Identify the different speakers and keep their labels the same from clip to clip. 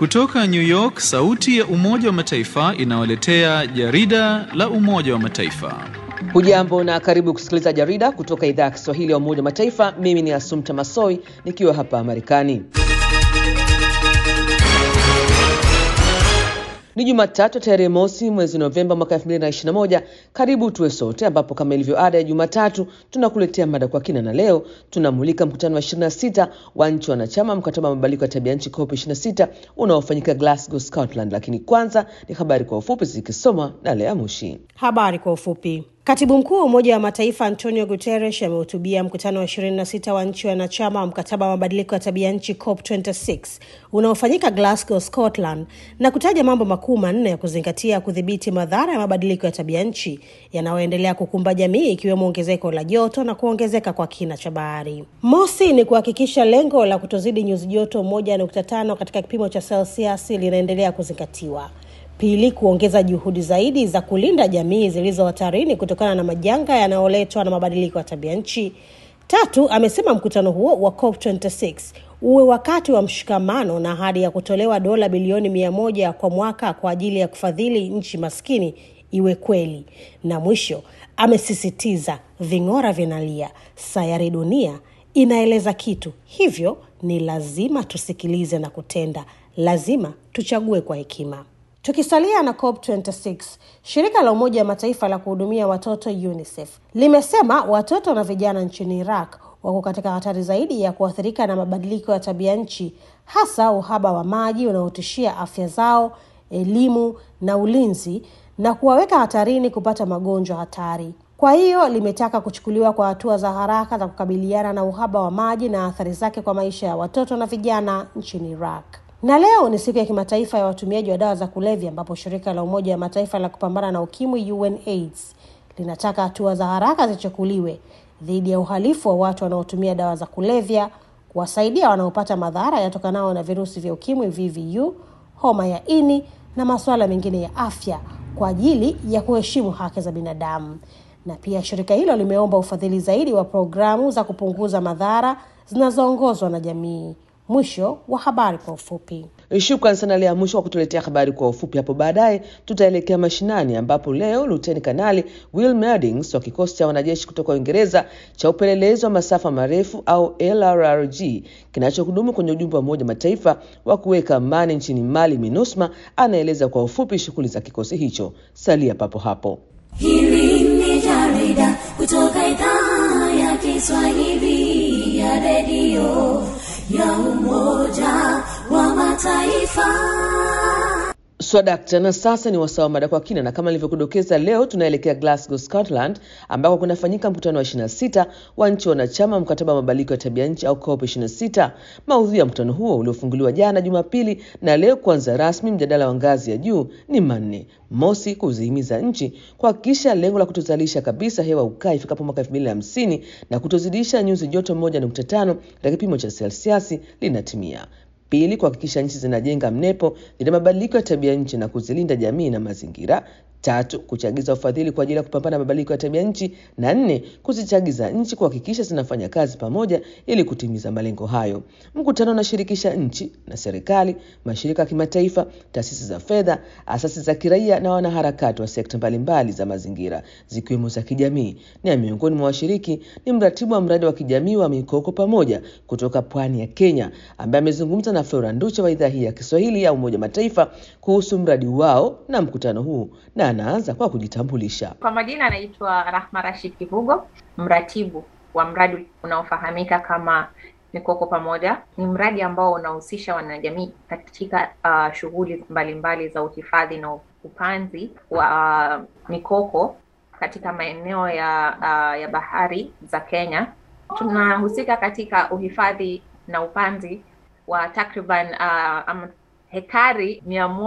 Speaker 1: Kutoka New York, sauti ya Umoja wa Mataifa inawaletea jarida la Umoja wa Mataifa.
Speaker 2: Hujambo na karibu kusikiliza jarida kutoka idhaa ya Kiswahili ya Umoja wa Mataifa. Mimi ni Assumpta Massoi nikiwa hapa Marekani. Ni Jumatatu tarehe mosi mwezi Novemba mwaka 2021. Karibu tuwe sote, ambapo kama ilivyo ada ya Jumatatu tunakuletea mada kwa kina, na leo tunamulika mkutano wa 26 wa nchi wanachama mkataba wa mabadiliko ya tabia nchi COP26 unaofanyika Glasgow, Scotland. Lakini kwanza ni habari kwa ufupi zikisomwa na Lea Mushi.
Speaker 3: Habari kwa ufupi. Katibu mkuu wa Umoja wa Mataifa Antonio Guterres amehutubia mkutano wa 26 wa nchi wanachama wa mkataba wa mabadiliko ya tabia nchi COP26 unaofanyika Glasgow, Scotland, na kutaja mambo makuu manne ya kuzingatia kudhibiti madhara ya mabadiliko ya tabia nchi yanayoendelea kukumba jamii, ikiwemo ongezeko la joto na kuongezeka kwa kina cha bahari. Mosi ni kuhakikisha lengo la kutozidi nyuzi joto 1.5 katika kipimo cha Celsius linaendelea kuzingatiwa. Pili, kuongeza juhudi zaidi za kulinda jamii zilizo hatarini kutokana na majanga yanayoletwa na mabadiliko ya tabia nchi. Tatu, amesema mkutano huo wa COP26 uwe wakati wa mshikamano na ahadi ya kutolewa dola bilioni 100 kwa mwaka kwa ajili ya kufadhili nchi maskini iwe kweli. Na mwisho, amesisitiza ving'ora vinalia, sayari dunia inaeleza kitu, hivyo ni lazima tusikilize na kutenda, lazima tuchague kwa hekima. Tukisalia na COP26, shirika la Umoja wa Mataifa la kuhudumia watoto UNICEF limesema watoto na vijana nchini Iraq wako katika hatari zaidi ya kuathirika na mabadiliko ya tabia nchi, hasa uhaba wa maji unaotishia afya zao, elimu na ulinzi, na kuwaweka hatarini kupata magonjwa hatari. Kwa hiyo limetaka kuchukuliwa kwa hatua za haraka za kukabiliana na uhaba wa maji na athari zake kwa maisha ya watoto na vijana nchini Iraq. Na leo ni siku ya kimataifa ya watumiaji wa dawa za kulevya, ambapo shirika la Umoja wa Mataifa la kupambana na ukimwi UNAIDS linataka hatua za haraka zichukuliwe dhidi ya uhalifu wa watu wanaotumia dawa za kulevya, kuwasaidia wanaopata madhara yatokanayo na virusi vya ukimwi VVU, homa ya ini na masuala mengine ya afya kwa ajili ya kuheshimu haki za binadamu. Na pia shirika hilo limeomba ufadhili zaidi wa programu za kupunguza madhara zinazoongozwa na jamii. Mwisho wa habari kwa ufupi.
Speaker 2: Shukrani sana Lea Mushi kwa kutuletea habari kwa ufupi. Hapo baadaye tutaelekea mashinani, ambapo leo Luteni Kanali Will Meldings wa kikosi cha wanajeshi kutoka Uingereza cha upelelezi wa masafa marefu au LRRG kinachohudumu kwenye ujumbe wa Umoja Mataifa wa kuweka amani nchini Mali MINUSMA anaeleza kwa ufupi shughuli za kikosi hicho. Salia papo hapo.
Speaker 4: Hili ni jarida kutoka idhaa ya Kiswahili ya redio ya Umoja wa Mataifa.
Speaker 2: Swadakta, na sasa ni wasawa mada kwa kina, na kama nilivyokudokeza leo tunaelekea Glasgow, Scotland, ambako kunafanyika mkutano wa 26 wa nchi wanachama mkataba wa mabadiliko ya tabia nchi au COP26. Maudhui ya mkutano huo uliofunguliwa jana Jumapili na leo kuanza rasmi mjadala wa ngazi ya juu ni manne. Mosi, kuzihimiza nchi kuhakikisha lengo la kutozalisha kabisa hewa ukaa ifikapo mwaka 2050 na kutozidisha nyuzi joto 1.5 katika kipimo cha Celsius linatimia. Pili, kuhakikisha nchi zinajenga mnepo dhidi ya mabadiliko ya tabia nchi na kuzilinda jamii na mazingira. Tatu, kuchagiza ufadhili kwa ajili ya kupambana na mabadiliko ya tabia nchi. Na nne, kuzichagiza nchi kuhakikisha zinafanya kazi pamoja ili kutimiza malengo hayo. Mkutano unashirikisha nchi na serikali, mashirika ya kimataifa, taasisi za fedha, asasi za kiraia na wanaharakati wa sekta mbalimbali za mazingira zikiwemo za kijamii. Ni miongoni mwa washiriki ni mratibu wa mradi wa kijamii wa Mikoko Pamoja kutoka pwani ya Kenya, ambaye amezungumza na Flora Nducha wa idhaa hii ya Kiswahili ya Umoja Mataifa kuhusu mradi wao na mkutano huu, na anaanza kwa kujitambulisha.
Speaker 5: Kwa majina anaitwa Rahma Rashid Kivugo, mratibu wa mradi unaofahamika kama Mikoko Pamoja. Ni mradi ambao unahusisha wanajamii katika shughuli mbalimbali za uhifadhi na upanzi wa mikoko katika maeneo ya bahari za Kenya. Tunahusika katika uhifadhi na upanzi wa takriban hekari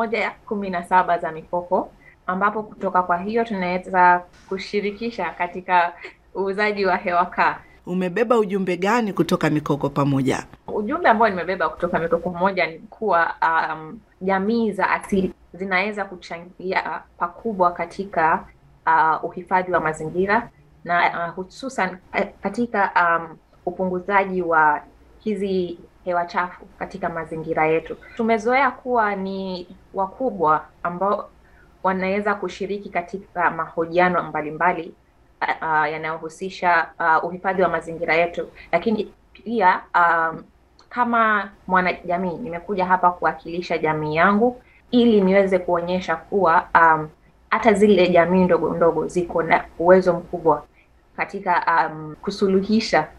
Speaker 5: 117 za mikoko, ambapo kutoka kwa hiyo tunaweza kushirikisha katika uuzaji wa hewa kaa.
Speaker 6: Umebeba ujumbe gani kutoka Mikoko Pamoja?
Speaker 5: Ujumbe ambao nimebeba kutoka Mikoko Pamoja ni kuwa jamii za asili zinaweza kuchangia pakubwa katika uhifadhi wa mazingira na hususan katika upunguzaji wa hizi hewa chafu katika mazingira yetu. Tumezoea kuwa ni wakubwa ambao wanaweza kushiriki katika mahojiano mbalimbali yanayohusisha uhifadhi wa mazingira yetu, lakini pia kama mwanajamii nimekuja hapa kuwakilisha jamii yangu ili niweze kuonyesha kuwa hata zile jamii ndogo ndogo ziko na uwezo mkubwa katika kusuluhisha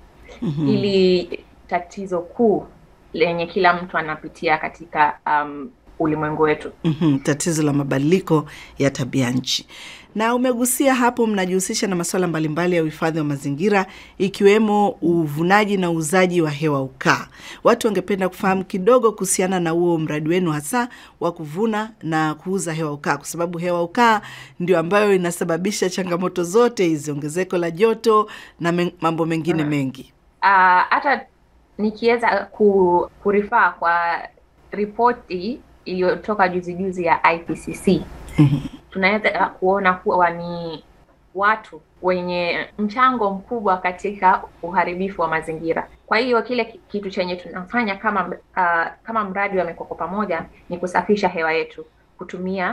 Speaker 5: ili tatizo kuu lenye kila mtu anapitia katika ulimwengu wetu.
Speaker 6: Tatizo la mabadiliko ya tabia nchi. Na umegusia hapo mnajihusisha na masuala mbalimbali ya uhifadhi wa mazingira ikiwemo uvunaji na uuzaji wa hewa ukaa. Watu wangependa kufahamu kidogo kuhusiana na huo mradi wenu hasa wa kuvuna na kuuza hewa ukaa, kwa sababu hewa ukaa ndio ambayo inasababisha changamoto zote hizi, ongezeko la joto na mambo mengine mengi.
Speaker 5: Hata nikiweza kurifaa kwa ripoti iliyotoka juzi ya IPCC, tunaweza kuona kuwa ni watu wenye mchango mkubwa katika uharibifu wa mazingira. Kwa hiyo kile kitu chenye tunafanya kama mradi wa Mikoko Pamoja ni kusafisha hewa yetu kutumia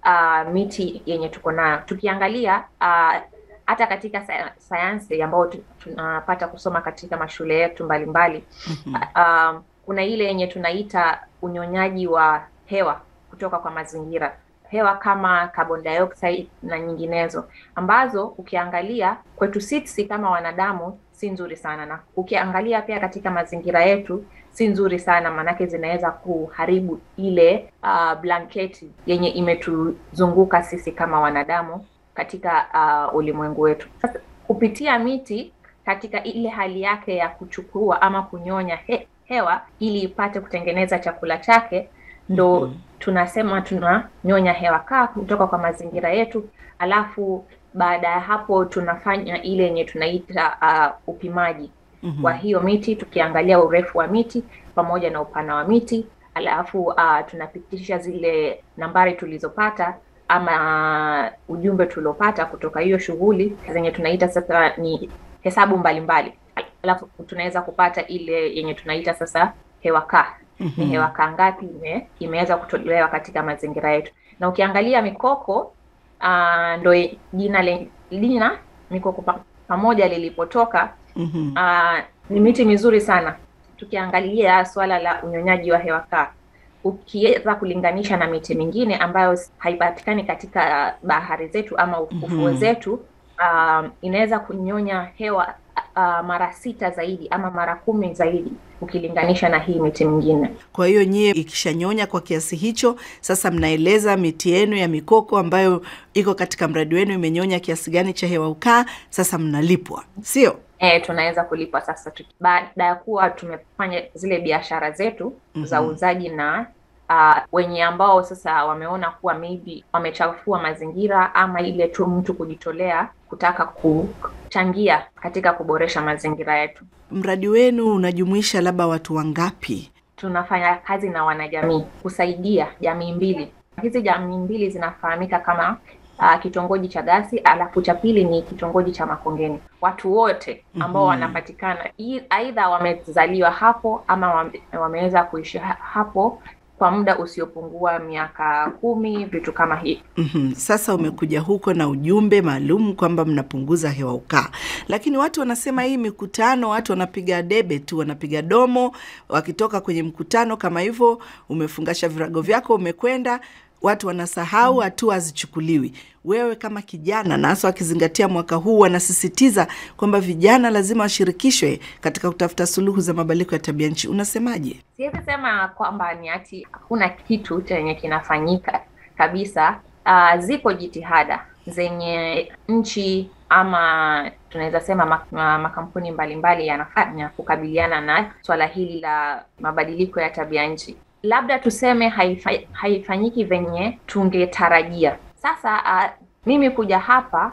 Speaker 5: miti yenye tuko nayo. Tukiangalia hata katika sayansi ambayo tunapata kusoma katika mashule yetu mbalimbali, kuna ile yenye tunaita unyonyaji wa hewa kutoka kwa mazingira, hewa kama carbon dioxide na nyinginezo, ambazo ukiangalia kwetu sisi kama wanadamu si nzuri sana, na ukiangalia pia katika mazingira yetu si nzuri sana, manake zinaweza kuharibu ile blanketi yenye imetuzunguka sisi kama wanadamu katika ulimwengu wetu. Sasa kupitia miti katika ile hali yake ya kuchukua ama kunyonya hewa ili ipate kutengeneza chakula chake, ndo tunasema tunanyonya hewa kaa kutoka kwa mazingira yetu. Alafu baada ya hapo tunafanya ile yenye tunaita upimaji wa hiyo miti, tukiangalia urefu wa miti pamoja na upana wa miti. Alafu tunapitisha zile nambari tulizopata ama ujumbe tuliopata kutoka hiyo shughuli zenye tunaita sasa ni hesabu mbalimbali. Alafu tunaweza kupata ile yenye tunaita sasa hewa kaa. Ni hewa kaa ngapi imeweza kutolewa katika mazingira yetu. Na ukiangalia mikoko, ndo jina Mikoko Pamoja lilipotoka, ni miti mizuri sana. Tukiangalia swala la unyonyaji wa hewa kaa, ukiweza kulinganisha na miti mingine ambayo haipatikani katika bahari zetu ama ufuo zetu, inaweza kunyonya hewa mara 6 zaidi ama mara 10 zaidi ukilinganisha na hii miti mingine.
Speaker 6: Kwa hiyo nyie ikishanyonya kwa kiasi hicho, sasa mnaeleza miti yenu ya mikoko ambayo iko katika mradi wenu imenyonya kiasi gani cha hewa ukaa, sasa mnalipwa, sio?
Speaker 5: Tunaweza kulipwa sasa baada ya kuwa tumefanya zile biashara zetu za uzaji na wenye ambao sasa wameona kuwa maybe wamechafua mazingira ama ile tu mtu kujitolea kutaka kuchangia katika kuboresha mazingira yetu.
Speaker 6: Mradi wenu unajumuisha labda watu wangapi?
Speaker 5: Tunafanya kazi na wanajamii kusaidia jamii mbili. Hizi jamii mbili zinafahamika kama kitongoji cha Gasi, alafu cha pili ni kitongoji cha Makongeni. Watu wote ambao wanapatikana aidha wamezaliwa hapo ama wameweza kuishi hapo kwa muda usiopungua miaka 10, vitu kama hii.
Speaker 6: Sasa umekuja huko na ujumbe maalum kwamba mnapunguza hewa ukaa. Lakini watu wanasema hii mikutano watu wanapiga debe tu, wanapiga domo wakitoka kwenye mkutano kama hivyo, umefungasha virago vyako umekwenda, watu wanasahau, hatua hazichukuliwi. Wewe kama kijana, na hasa wakizingatia mwaka huu wanasisitiza kwamba vijana lazima washirikishwe katika kutafuta suluhu za mabadiliko ya tabia nchi, unasemaje?
Speaker 5: Siwezi sema kwamba ni ati hakuna kitu chenye kinafanyika kabisa. Ziko jitihada zenye nchi ama tunaweza sema makampuni mbalimbali yanafanya kukabiliana na swala hili la mabadiliko ya tabia nchi. Labda tuseme haifanyiki venye tungetarajia. Sasa mimi kuja hapa,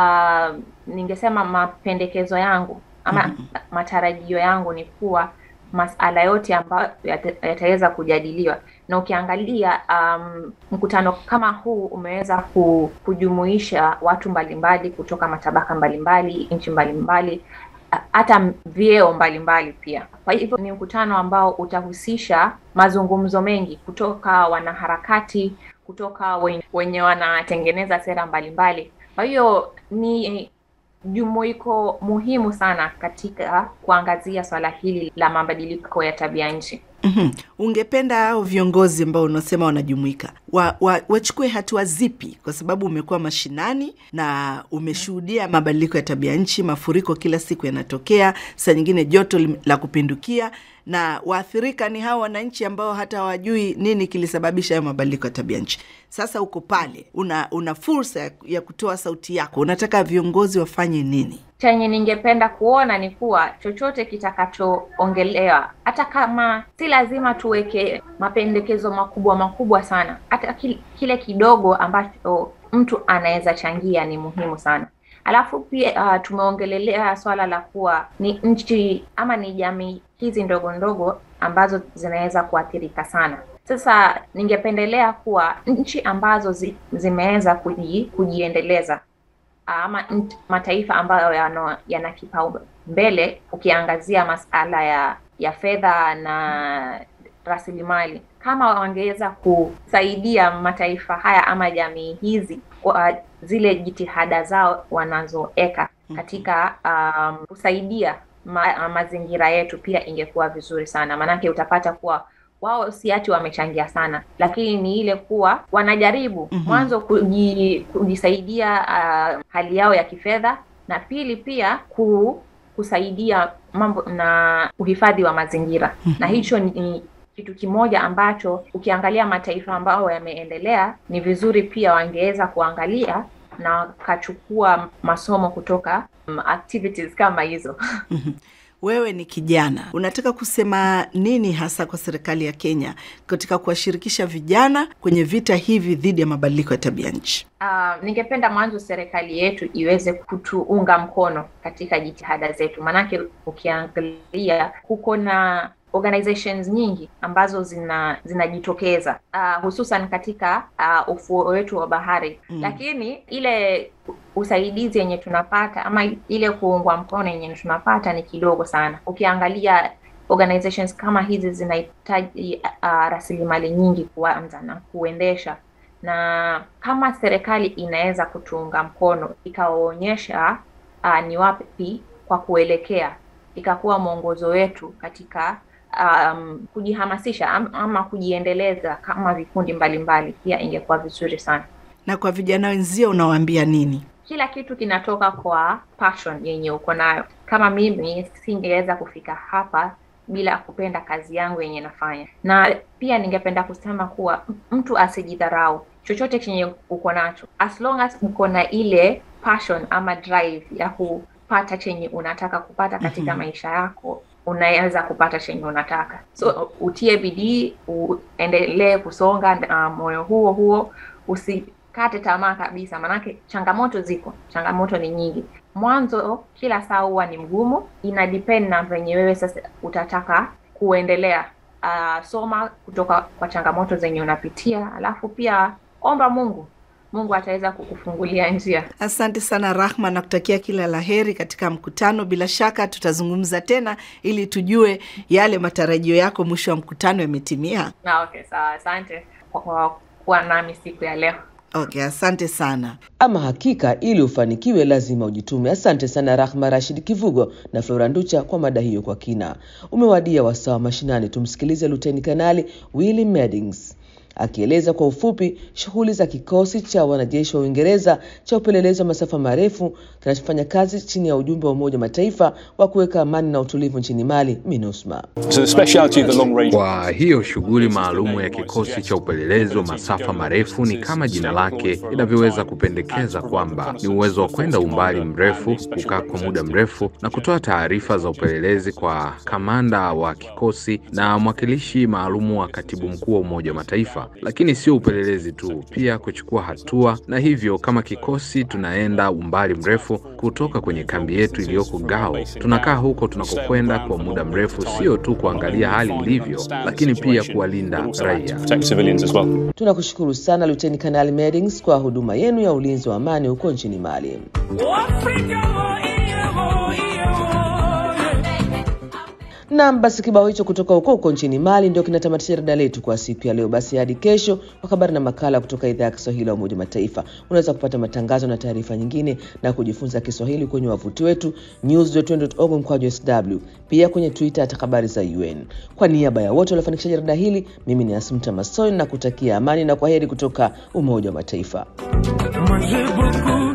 Speaker 5: ningesema mapendekezo yangu ama matarajio yangu ni kuwa masala yote ambayo yataweza kujadiliwa. Na ukiangalia mkutano kama huu umeweza kujumuisha watu mbalimbali kutoka matabaka mbalimbali, nchi mbalimbali, hata vyeo mbalimbali pia. Kwa hivyo ni mkutano ambao utahusisha mazungumzo mengi kutoka wanaharakati, kutoka wenye wanatengeneza sera mbalimbali. Kwa hiyo ni jumuiko muhimu sana katika kuangazia swala hili la mabadiliko ya tabia nchi.
Speaker 6: Ungependa hao viongozi ambao unasema wanajumuika wachukue hatua zipi? Kwa sababu umekuwa mashinani na umeshuhudia mabadiliko ya tabia nchi, mafuriko kila siku yanatokea, saa nyingine joto la kupindukia, na waathirika ni hao wananchi ambao hata hawajui nini kilisababisha hayo mabadiliko ya tabia nchi. Sasa uko pale, una fursa ya kutoa sauti yako. Unataka viongozi wafanye nini?
Speaker 5: Chenye ningependa kuona ni kuwa chochote kitakachoongelewa, hata kama si lazima tuweke mapendekezo makubwa sana, hata kile kidogo ambacho mtu anaweza changia ni muhimu sana. Alafu pia tumeongelelea swala la kuwa ni nchi ama ni jamii hizi ndogo ambazo zinaweza kuathirika sana. Sasa ningependelea kuwa nchi ambazo zimeweza kujiendeleza, ama mataifa ambayo yana kipaumbele ukiangazia masala ya fedha na rasilimali, kama wangeweza kusaidia mataifa haya ama jamii hizi kwa zile jitihada zao wanazoeka katika kusaidia mazingira yetu, pia ingekuwa vizuri sana. Manake utapata kuwa wao si ati wamechangia sana, lakini ni ile kuwa wanajaribu mwanzo kujisaidia hali yao ya kifedha, na pili pia kusaidia mambo na uhifadhi wa mazingira. Na hicho ni kitu kimoja ambacho ukiangalia mataifa ambayo yameendelea ni vizuri pia wangeweza kuangalia na kachukua masomo kutoka activities kama hizo.
Speaker 6: Wewe ni kijana, unataka kusema nini hasa kwa serikali ya Kenya katika kuwashirikisha vijana kwenye vita hivi dhidi ya mabadiliko ya tabia nchi?
Speaker 5: Ningependa mwanzo serikali yetu iweze kutuunga mkono katika jitihada zetu. Manake ukiangalia huko na organizations nyingi ambazo zinajitokeza hususan katika ufuo wetu wa bahari. Lakini ile usaidizi yenye tunapata ama ile kuungwa mkono yenye tunapata ni kidogo sana. Ukiangalia organizations kama hizi zinahitaji rasilimali nyingi kuanza na kuendesha, na kama serikali inaweza kutuunga mkono ikaonyesha ni wapi kwa kuelekea, ikakuwa mwongozo wetu katika kujihamasisha ama kujiendeleza kama vikundi mbalimbali, pia ingekuwa vizuri sana.
Speaker 6: Na kwa vijana wenzio unawaambia nini?
Speaker 5: Kila kitu kinatoka kwa passion yenye uko nayo. Kama mimi singeweza kufika hapa bila kupenda kazi yangu yenye nafanya. Na pia ningependa kusema kuwa mtu asijidharau. Chochote chenye uko nacho, as long as uko na ile passion ama drive ya kupata chenye unataka kupata katika maisha yako, unaweza kupata chenye unataka. So utie bidii, uendelee kusonga moyo huo, usikate tamaa kabisa. Manake changamoto ni nyingi. Mwanzo kila saa huwa ni mgumu, ina depend na venye wewe sasa utataka kuendelea. Soma kutoka kwa changamoto zenye unapitia, alafu pia omba Mungu ataweza kukufungulia njia.
Speaker 6: Asante sana Rahma, na kutakia kila laheri katika mkutano. Bila shaka tutazungumza tena ili tujue yale matarajio yako mwisho wa mkutano yametimia.
Speaker 5: Okay, sawa. Asante kwa kuwa nami siku ya leo.
Speaker 6: Okay, asante sana.
Speaker 2: Ama hakika ili ufanikiwe lazima ujitume. Asante sana Rahma Rashid Kivugo na Flora Nducha kwa mada hiyo kwa kina. Umewadia wasaa mashinani, tumsikilize Luteni Kanali Willie Meddings akieleza kwa ufupi shughuli za kikosi cha wanajeshi wa Uingereza cha upelelezi wa masafa marefu kinachofanya kazi chini ya ujumbe wa Umoja Mataifa wa kuweka amani na utulivu nchini Mali, MINUSMA.
Speaker 7: Kwa hiyo shughuli maalumu ya kikosi cha upelelezi wa masafa marefu ni kama jina lake inavyoweza kupendekeza kwamba ni uwezo wa kwenda umbali mrefu, kukaa kwa muda mrefu na kutoa taarifa za upelelezi kwa kamanda wa kikosi na mwakilishi maalumu wa katibu mkuu wa Umoja Mataifa. Lakini sio upelelezi tu, pia kuchukua hatua. Na hivyo kama kikosi tunaenda umbali mrefu kutoka kwenye kambi yetu iliyoko Gao. Tunakaa huko tunakokwenda kwa muda mrefu, sio tu kuangalia hali ilivyo, lakini pia kuwalinda raia.
Speaker 2: Tunakushukuru sana Luteni Kanali Meddings kwa huduma yenu ya ulinzi wa amani huko nchini Mali. Na basi kibao hicho kutoka huko nchini Mali ndio kinatamatisha jarida letu kwa siku ya leo. Basi hadi kesho kwa habari na makala kutoka idhaa ya Kiswahili ya Umoja wa Mataifa. Unaweza kupata matangazo na taarifa nyingine na kujifunza Kiswahili kwenye wavuti wetu news.org/sw, pia kwenye Twitter @habari za UN. Kwa niaba ya wote waliofanikisha jarida hili, mimi ni Asumta Masoi na kutakia amani na kwaheri kutoka Umoja wa Mataifa.